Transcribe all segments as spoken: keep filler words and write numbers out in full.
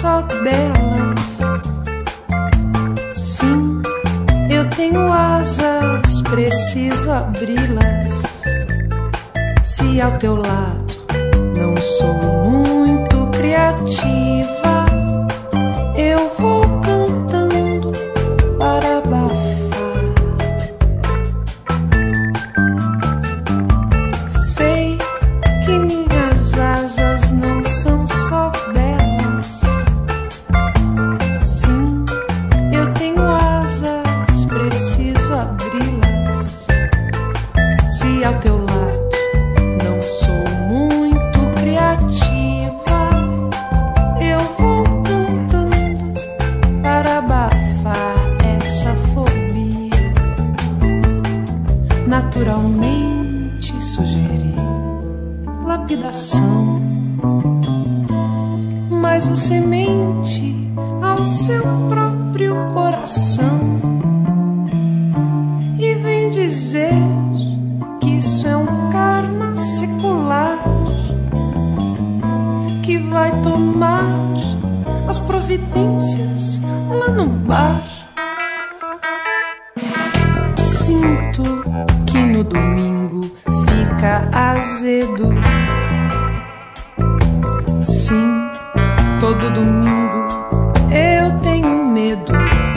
só belas. Sim, eu tenho asas, preciso abri-las. Se ao teu lado não sou muito criativa, eu vou cantando para abafar. Sei que minhas asas não são só belas. Sim, eu tenho asas, preciso abri-las. Se ao teu lado não sou muito criativa, eu vou cantando para abafar essa fobia. Naturalmente sugeri lapidação, mas você mente ao seu próprio coração e vem dizer que isso é um karma secular, que vai tomar as providências lá no bar. Sinto que no domingo fica azedo. Sim, todo domingo eu tenho medo.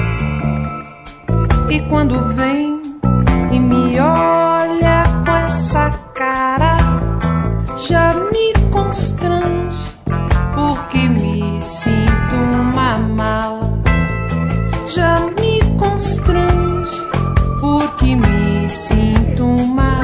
E quando vem e me olha com essa cara, já me constrange, porque me sinto uma mala. Já me constrange, porque me sinto uma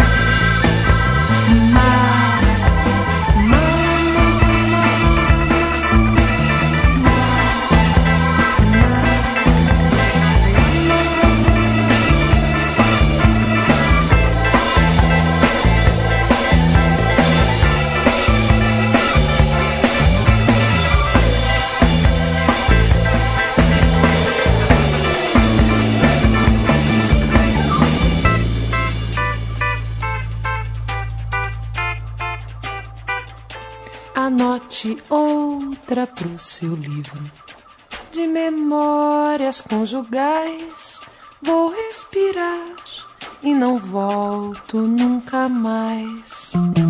Anote outra pro seu livro de memórias conjugais. Vou respirar e não volto nunca mais.